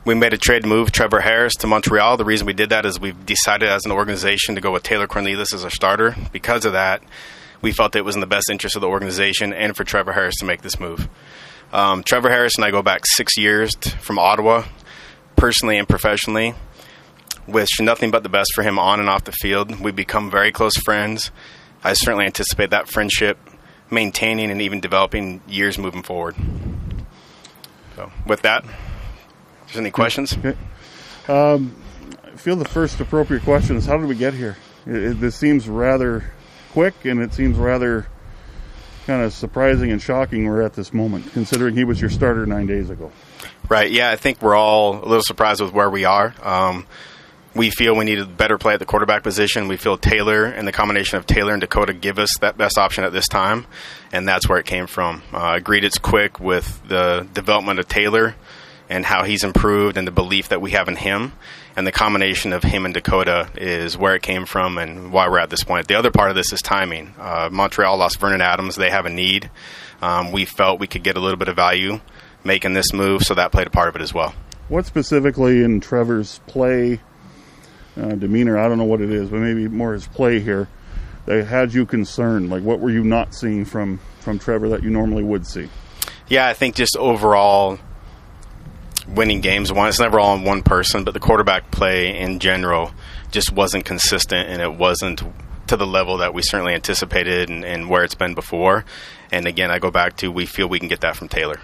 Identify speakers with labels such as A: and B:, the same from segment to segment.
A: We made a trade to move Trevor Harris to Montreal. The reason we did that is we've decided as an organization to go with Taylor Cornelius as our starter. Because of that, we felt it was in the best interest of the organization and for Trevor Harris to make this move. Trevor Harris and I go back 6 years from Ottawa, personally and professionally. Wish nothing but the best for him on and off the field. We've become very close friends. I certainly anticipate that friendship maintaining and even developing years moving forward. So with that, if there's any questions?
B: Okay. I feel the first appropriate question is, how did we get here? This seems rather quick, and it seems rather kind of surprising and shocking we're at this moment, considering he was your starter 9 days ago.
A: Right, yeah, I think we're all a little surprised with where we are. We feel we need a better play at the quarterback position. We feel Taylor and the combination of Taylor and Dakota give us that best option at this time, and that's where it came from. I agreed it's quick with the development of Taylor and how he's improved and the belief that we have in him, and the combination of him and Dakota is where it came from and why we're at this point. The other part of this is timing. Montreal lost Vernon Adams. They have a need. We felt we could get a little bit of value making this move, so that played a part of it as well.
B: What specifically in Trevor's play, demeanor, I don't know what it is, but maybe more his play here, that had you concerned? Like, what were you not seeing from Trevor that you normally would see?
A: Yeah, I think just overall winning games, it's never all on one person, but the quarterback play in general just wasn't consistent, and it wasn't to the level that we certainly anticipated and where it's been before. And again, I go back to, we feel we can get that from Taylor.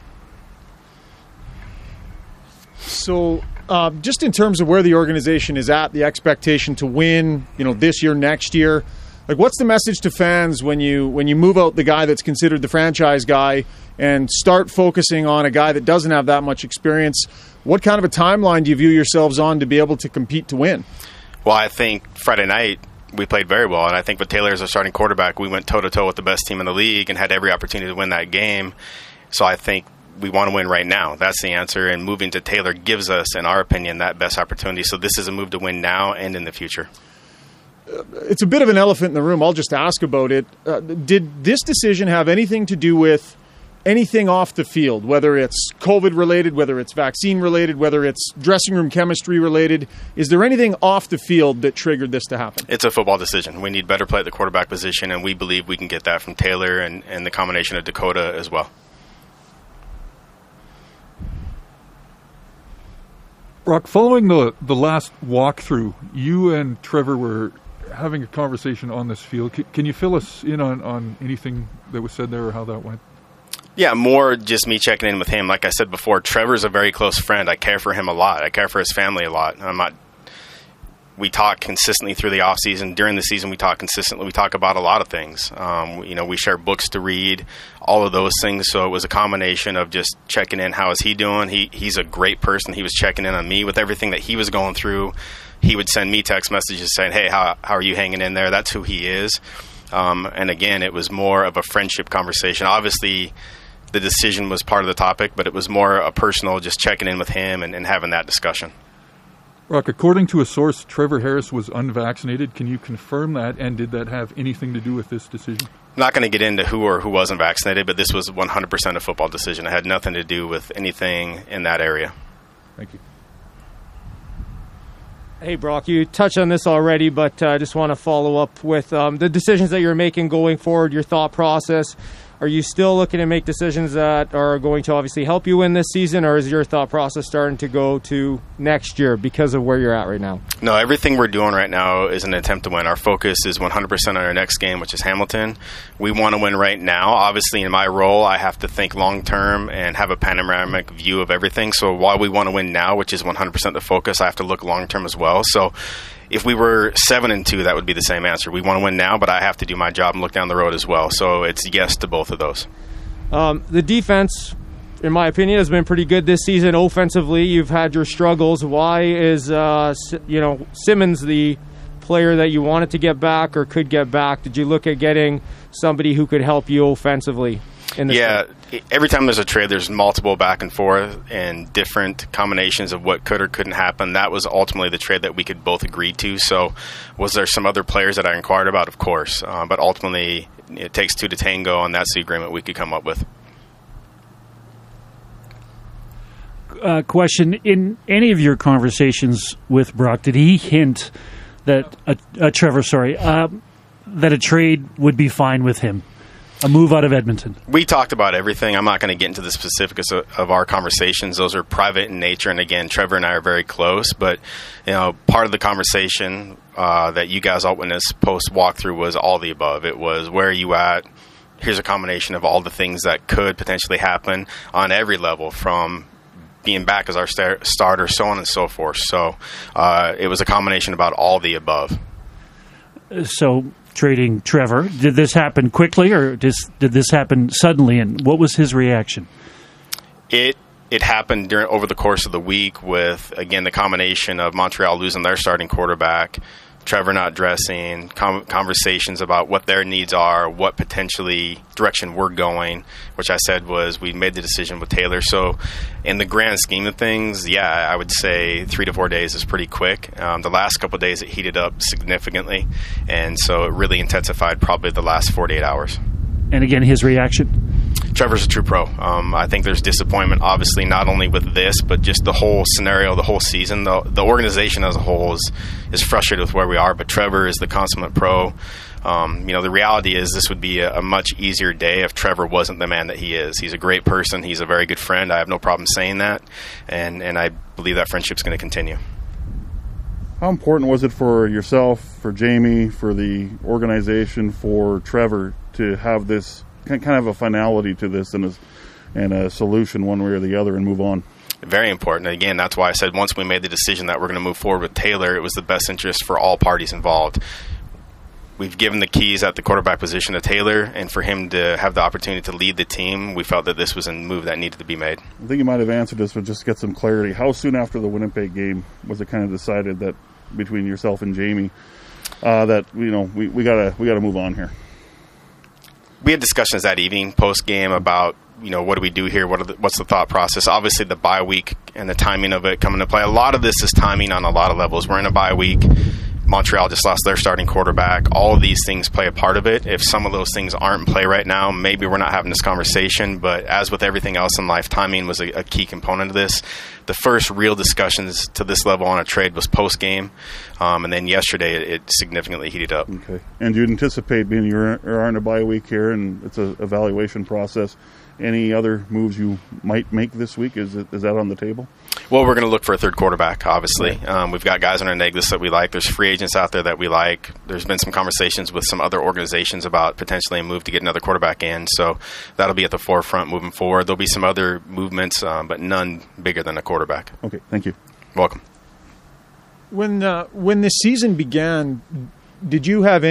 C: So just in terms of where the organization is at, the expectation to win, this year, next year, like, what's the message to fans when you move out the guy that's considered the franchise guy and start focusing on a guy that doesn't have that much experience? What kind of a timeline do you view yourselves on to be able to compete to win?
A: Well, I think Friday night we played very well, and I think with Taylor as our starting quarterback, we went toe-to-toe with the best team in the league and had every opportunity to win that game. So I think we want to win right now. That's the answer, and moving to Taylor gives us, in our opinion, that best opportunity. So this is a move to win now and in the future.
C: It's a bit of an elephant in the room. I'll just ask about it. Did this decision have anything to do with anything off the field, whether it's COVID-related, whether it's vaccine-related, whether it's dressing room chemistry-related? Is there anything off the field that triggered this to happen?
A: It's a football decision. We need better play at the quarterback position, and we believe we can get that from Taylor and the combination of Dakota as well.
D: Brock, following the last walkthrough, you and Trevor were having a conversation on this field. Can you fill us in on anything that was said there or how that went?
A: Yeah, more just me checking in with him. Like I said before, Trevor's a very close friend. I care for him a lot. I care for his family a lot. We talk consistently through the off season. During the season, we talk consistently. We talk about a lot of things. We share books to read, all of those things. So it was a combination of just checking in. How is he doing? He's a great person. He was checking in on me with everything that he was going through. He would send me text messages saying, "Hey, how are you hanging in there?" That's who he is. And again, it was more of a friendship conversation. Obviously, the decision was part of the topic, but it was more a personal, just checking in with him and having that discussion.
D: Rock, according to a source, Trevor Harris was unvaccinated. Can you confirm that, and did that have anything to do with this decision?
A: I'm not going to get into who or who wasn't vaccinated, but this was 100% a football decision. It had nothing to do with anything in that area.
D: Thank you.
E: Hey, Brock, you touched on this already, but I just want to follow up with the decisions that you're making going forward, your thought process. Are you still looking to make decisions that are going to obviously help you win this season, or is your thought process starting to go to next year because of where you're at right now?
A: No, everything we're doing right now is an attempt to win. Our focus is 100% on our next game, which is Hamilton. We want to win right now. Obviously, in my role, I have to think long-term and have a panoramic view of everything. So while we want to win now, which is 100% the focus, I have to look long-term as well. So if we were 7-2, that would be the same answer. We want to win now, but I have to do my job and look down the road as well. So it's yes to both of those.
E: The defense, in my opinion, has been pretty good this season. Offensively, you've had your struggles. Why is Simmons the player that you wanted to get back or could get back? Did you look at getting somebody who could help you offensively?
A: Every time there's a trade, there's multiple back and forth and different combinations of what could or couldn't happen. That was ultimately the trade that we could both agree to. So was there some other players that I inquired about? Of course. But ultimately, it takes two to tango, and that's the agreement we could come up with.
F: question. In any of your conversations with Brock, did he hint that that a trade would be fine with him? A move out of Edmonton?
A: We talked about everything. I'm not going to get into the specifics of our conversations. Those are private in nature. And again, Trevor and I are very close. But, part of the conversation that you guys all witnessed post walkthrough was all the above. It was, where are you at? Here's a combination of all the things that could potentially happen on every level, from being back as our starter, so on and so forth. So it was a combination about all the above.
F: So trading Trevor, did this happen quickly, or did this happen suddenly, and what was his reaction?
A: It happened over the course of the week with, again, the combination of Montreal losing their starting quarterback, Trevor not dressing, conversations about what their needs are, what potentially direction we're going, which I said was we made the decision with Taylor. So in the grand scheme of things, yeah, I would say 3 to 4 days is pretty quick. The last couple of days it heated up significantly, and so it really intensified probably the last 48 hours.
F: And again, his reaction?
A: Trevor's a true pro. I think there's disappointment, obviously, not only with this, but just the whole scenario, the whole season. The organization as a whole is frustrated with where we are, but Trevor is the consummate pro. The reality is this would be a much easier day if Trevor wasn't the man that he is. He's a great person. He's a very good friend. I have no problem saying that, and I believe that friendship's going to continue.
B: How important was it for yourself, for Jamie, for the organization, for Trevor to have this kind of a finality to this and a solution one way or the other and move on?
A: Very important. Again, that's why I said once we made the decision that we're going to move forward with Taylor, it was the best interest for all parties involved. We've given the keys at the quarterback position to Taylor, and for him to have the opportunity to lead the team, we felt that this was a move that needed to be made.
B: I think you might have answered this, but just to get some clarity. How soon after the Winnipeg game was it kind of decided that between yourself and Jamie that we gotta move on here?
A: We had discussions that evening post game about what do we do here? What's the thought process? Obviously, the bye week and the timing of it come into play. A lot of this is timing on a lot of levels. We're in a bye week. Montreal just lost their starting quarterback. All of these things play a part of it. If some of those things aren't in play right now, maybe we're not having this conversation. But as with everything else in life, timing was a key component of this. The first real discussions to this level on a trade was post-game. And then yesterday, it significantly heated up.
B: Okay. And you'd anticipate being you are in a bye week here, and it's an evaluation process. Any other moves you might make this week? Is that on the table?
A: Well, we're going to look for a third quarterback, obviously. We've got guys on our neg list that we like. There's free agents out there that we like. There's been some conversations with some other organizations about potentially a move to get another quarterback in. So that'll be at the forefront moving forward. There'll be some other movements, but none bigger than a quarterback.
B: Okay, thank you.
A: Welcome.
C: When the season began, did you have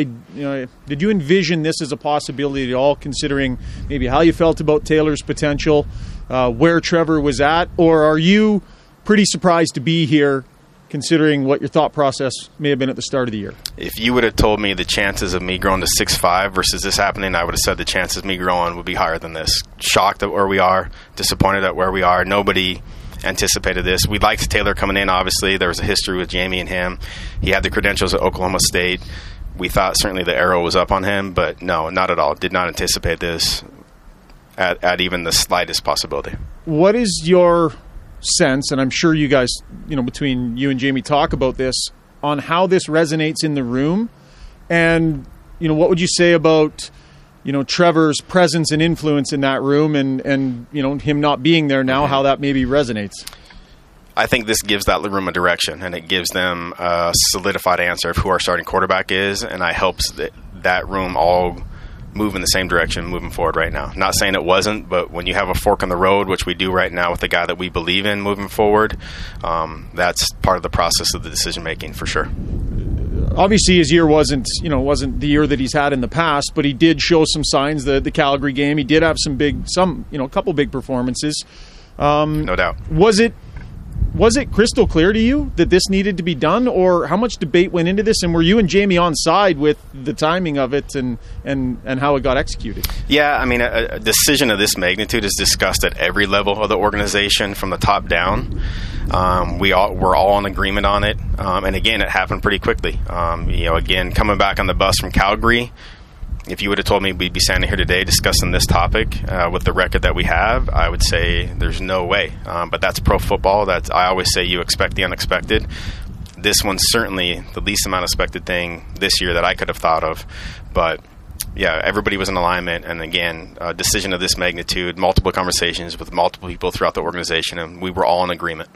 C: did you envision this as a possibility at all, considering maybe how you felt about Taylor's potential, where Trevor was at, or are you pretty surprised to be here, considering what your thought process may have been at the start of the year?
A: If you would have told me the chances of me growing to 6'5" versus this happening, I would have said the chances of me growing would be higher than this. Shocked at where we are, disappointed at where we are. Nobody anticipated this. We liked Taylor coming in, obviously. There was a history with Jamie and him. He had the credentials at Oklahoma State. We thought certainly the arrow was up on him, but no, not at all. Did not anticipate this at even the slightest possibility.
C: What is your sense, and I'm sure you guys, between you and Jamie talk about this, on how this resonates in the room, and, what would you say about Trevor's presence and influence in that room, and him not being there now, how that maybe resonates?
A: I think this gives that room a direction, and it gives them a solidified answer of who our starting quarterback is, and it helps that room all move in the same direction moving forward right now. Not saying it wasn't, but when you have a fork in the road, which we do right now with the guy that we believe in moving forward, that's part of the process of the decision-making for sure.
C: Obviously, his year wasn't the year that he's had in the past, but he did show some signs. The Calgary game, he did have a couple big performances.
A: No doubt.
C: Was it crystal clear to you that this needed to be done, or how much debate went into this? And were you and Jamie on side with the timing of it and how it got executed?
A: Yeah, I mean, a decision of this magnitude is discussed at every level of the organization from the top down. We're all in agreement on it. And again, it happened pretty quickly. Again, coming back on the bus from Calgary, if you would have told me we'd be standing here today discussing this topic with the record that we have, I would say there's no way. But that's pro football. I always say you expect the unexpected. This one's certainly the least amount expected thing this year that I could have thought of. But yeah, everybody was in alignment. And again, a decision of this magnitude, multiple conversations with multiple people throughout the organization, and we were all in agreement.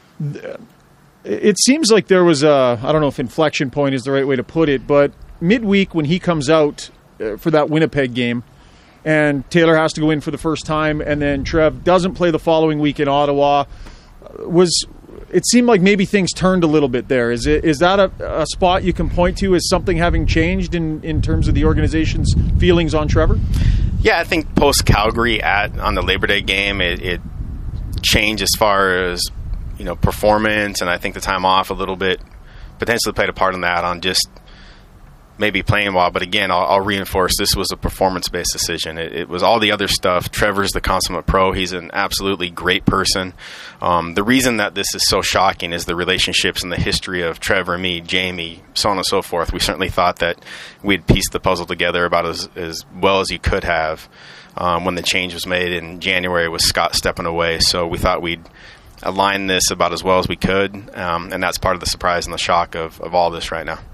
C: It seems like there was I don't know if inflection point is the right way to put it, but midweek when he comes out for that Winnipeg game and Taylor has to go in for the first time and then Trev doesn't play the following week in Ottawa, it seemed like maybe things turned a little bit there. Is that a spot you can point to as something having changed in terms of the organization's feelings on Trevor?
A: Yeah, I think post-Calgary on the Labor Day game, it changed as far as performance, and I think the time off a little bit potentially played a part in that on just maybe playing well. But again, I'll reinforce this was a performance-based decision. It was all the other stuff. Trevor's the consummate pro. He's an absolutely great person. The reason that this is so shocking is the relationships and the history of Trevor, me, Jamie, so on and so forth. We certainly thought that we'd pieced the puzzle together about as well as you could have when the change was made in January with Scott stepping away. So we thought we'd align this about as well as we could, and that's part of the surprise and the shock of all this right now.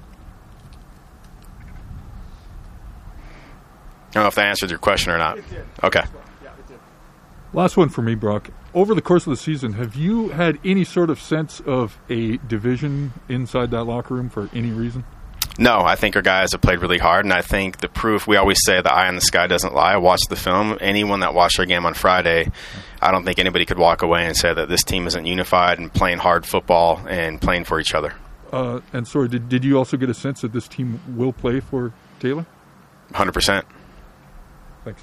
A: I don't know if that answered your question or not.
C: It did.
A: Okay.
C: Yeah, it did.
D: Last one for me, Brock. Over the course of the season, have you had any sort of sense of a division inside that locker room for any reason?
A: No, I think our guys have played really hard, and I think the proof, we always say the eye in the sky doesn't lie. I watched the film. Anyone that watched our game on Friday, I don't think anybody could walk away and say that this team isn't unified and playing hard football and playing for each other.
D: And sorry, did you also get a sense that this team will play for Taylor?
A: 100%.
D: Thanks.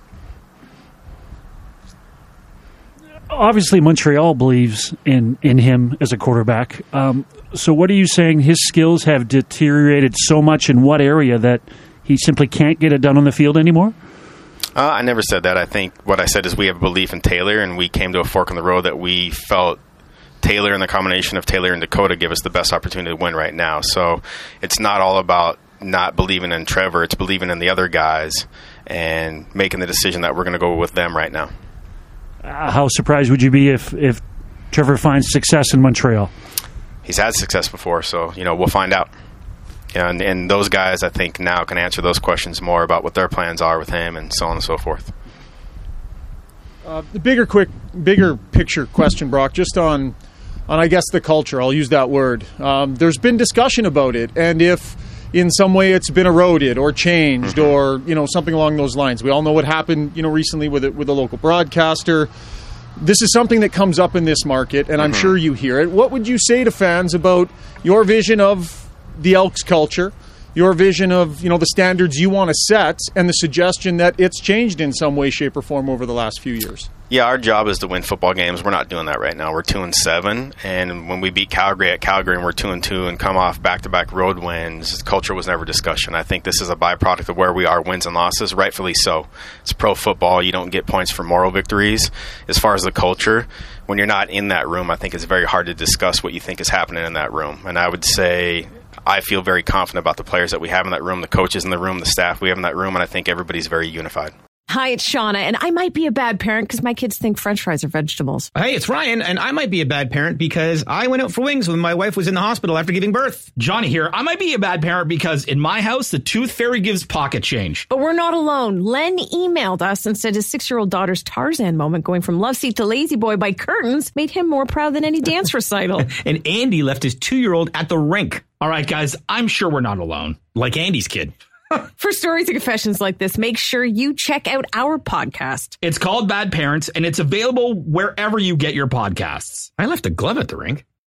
F: Obviously, Montreal believes in him as a quarterback. So what are you saying? His skills have deteriorated so much in what area that he simply can't get it done on the field anymore?
A: I never said that. I think what I said is we have belief in Taylor, and we came to a fork in the road that we felt Taylor and the combination of Taylor and Dakota give us the best opportunity to win right now. So it's not all about not believing in Trevor. It's believing in the other guys and making the decision that we're going to go with them right now.
F: How surprised would you be if Trevor finds success in Montreal?
A: He's had success before, so we'll find out. And those guys, I think, now can answer those questions more about what their plans are with him and so on and so forth.
C: The bigger picture question, Brock, just on I guess the culture. I'll use that word. There's been discussion about it, and if in some way it's been eroded or changed or something along those lines. We all know what happened recently with a local broadcaster. This is something that comes up in this market, and I'm sure you hear it. What would you say to fans about your vision of the Elks culture, your vision of the standards you want to set, and the suggestion that it's changed in some way, shape, or form over the last few years?
A: Yeah, our job is to win football games. We're not doing that right now. We're 2-7, and when we beat Calgary at Calgary and we're 2-2 and come off back-to-back road wins, culture was never discussion. I think this is a byproduct of where we are, wins and losses, rightfully so. It's pro football. You don't get points for moral victories. As far as the culture, when you're not in that room, I think it's very hard to discuss what you think is happening in that room. And I would say I feel very confident about the players that we have in that room, the coaches in the room, the staff we have in that room, and I think everybody's very unified.
G: Hi, it's Shauna, and I might be a bad parent because my kids think French fries are vegetables.
H: Hey, it's Ryan, and I might be a bad parent because I went out for wings when my wife was in the hospital after giving birth.
I: Johnny here. I might be a bad parent because in my house, the tooth fairy gives pocket change.
G: But we're not alone. Len emailed us and said his 6-year-old daughter's Tarzan moment going from love seat to lazy boy by curtains made him more proud than any dance recital.
H: And Andy left his 2-year-old at the rink.
I: All right, guys, I'm sure we're not alone. Like Andy's kid.
G: For stories and confessions like this, make sure you check out our podcast.
I: It's called Bad Parents, and it's available wherever you get your podcasts.
H: I left a glove at the rink.